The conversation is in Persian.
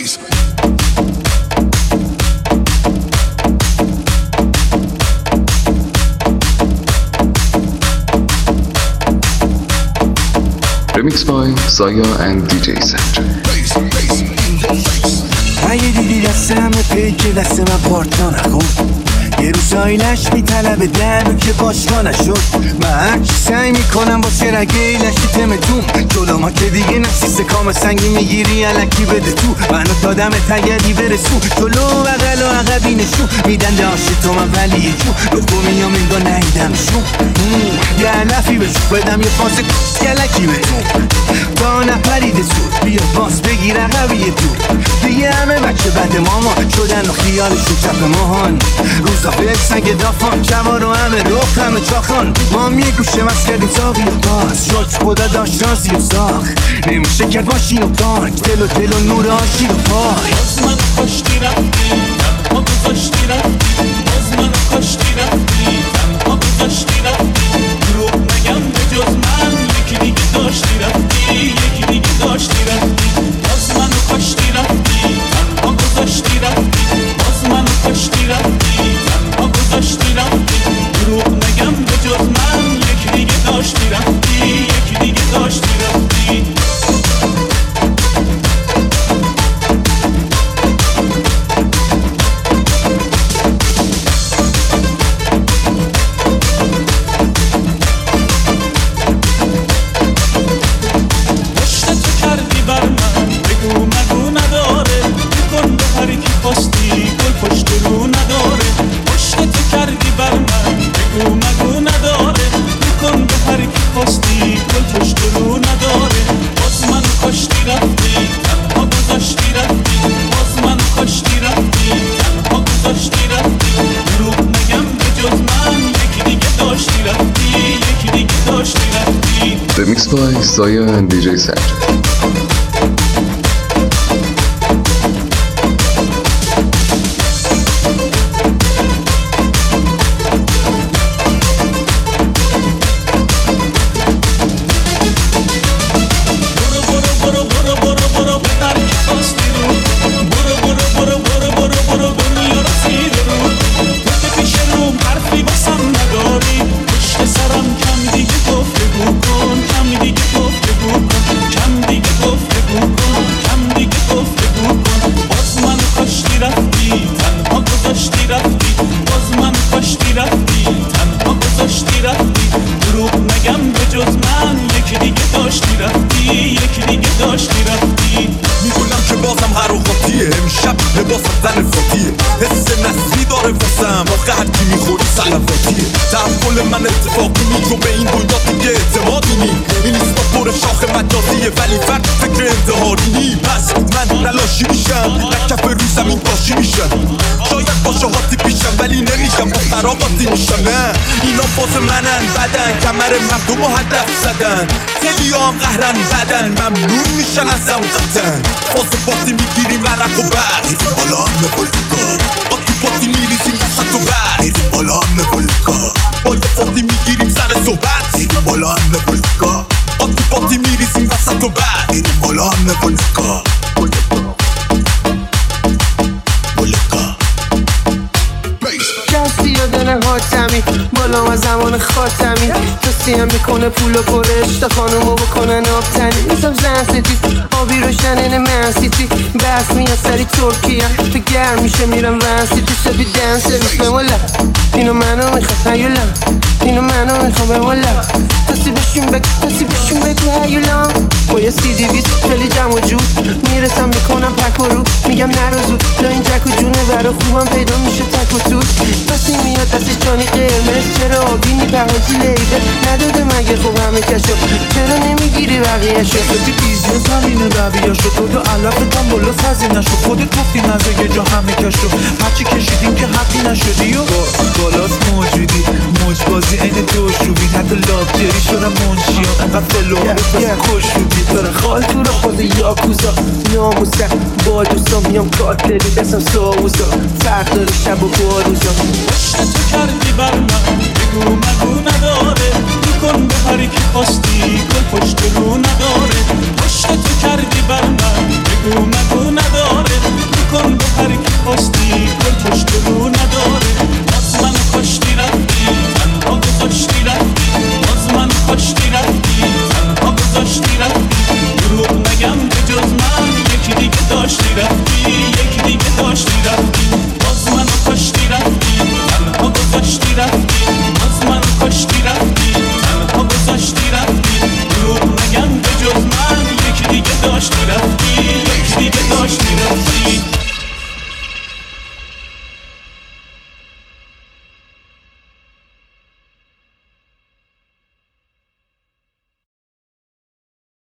Remixed by Zaya and DJ Sanjay. اگه دیدی دست همه پیک دست من پارتا نکن یه روز آیلش میطلبه درو که باشتا نشد من هرچی سعی میکنم واسه رگه لشی تمتون جلو ما که دیگه نفسی کام سنگی میگیری علکی بده تو منو تا دم تگری برسون جلو و بغل و عقبی نشون میدن داشتی تو من ولی یه جو رو میام انگار نهیدمشون یه علفی بشون بدم یه فاسه گلکی بهتون تا نپریده سود بیا باز بگیر عقبی تو دیگه همه بچه بد ماما شدن و خیالشون چپ ماهان روزا به سنگ دافان جوا رو همه رخ همه چاخان ما هم یه گوشه مست کردیم ساقی و باز شد خدا داشت رازی و ساخ نمیشه کرد ماشین و بانک دل و نور آشی و پای باز منو کشتی رفتی تنها گذاشتی رفتی باز منو کشتی رفتی تنها گذاشتی رفتی دروغ نگم به جز من یکی دیگه داشتی رفتی یکی دیگه داشتی رفتی باز منو کشتی رفتی تنها گذاشتی رفتی باز منو کشتی رفتی تنها گذاشتی رفتی دروغ نگم به جز من یکی دیگه داشتی رفتی یکی دیگه داشتی رفتی Remixed by Zaya and DJ Sanjay. تحمل من اتفاقی نی چون به این دنیا دیگه اعتمادی نی این ایستا پر شاخ مجازیه ولی فرد فکر انتحاری نی پس من نلاشی میشم نکف روی زمین کاشی میشم شاید با شهاتی پیشم ولی نمیشم با خراباتی میشم نه اینا باز منن بدن کمر مردم و هدف زدن خیلی هم قهرن بدن ممنون میشن از هم قطن باز باتی میگیریم ورق و برد میریم بالا همه بلکار با تو باتی میریزیم وسط و برد میریم بالا همه بلکار با یه فاتی میگیریم سر صحبت میریم بالا همه بلکار با تو باتی میریزیم وسط و برد میریم بالا همه بلکار کسی یادن حاتمی بالا و زمان خاتمی توصیه هم میکنه پول و پرش تا خانومو بکنن آبتنی میسم زن سیتی آبی روشن این من سیتی بس میاد سری ترکیه به گرم میشه میرم ون سیتی شبی دنس سرویس بمولا اینو منو میخواد هیولا اینو منو میخوام بمولا تسی بشون بگو هیولا با یه سی دی ویز خیلی جمع و جود میرسم میکنم پک و رو میگم نرو زود لا این جک و جونه برا خوبم پیدا میشه تک و توت پسی میاد دستش جانی قرمز چرا آبینی پهاجی لیبل نداده مگه خوب همه کشو چرا نمیگیری بقیه شو خودی بیزنس همینه رویه شد تو علفتم بالا خزینه شد خودت گفتی نزه یه جا همه کشو هرچی کشیدیم که حقی نشدی و بالاست موجودی موجبازی این دوشوبی حتی لاکچری شدم منشی ها انقدر فلوه خوش شدی داره خال تو رو خود یاکوزا ناموسه با دوستان میام کات دلی دستم ساوزا فرق داره شب و باروزا عشق تو کردی بر من بگو مگو نداره میکن به هری که خواستی گل پشت رو نداره عشق تو کردی بر من بگو مگو نداره پشت رو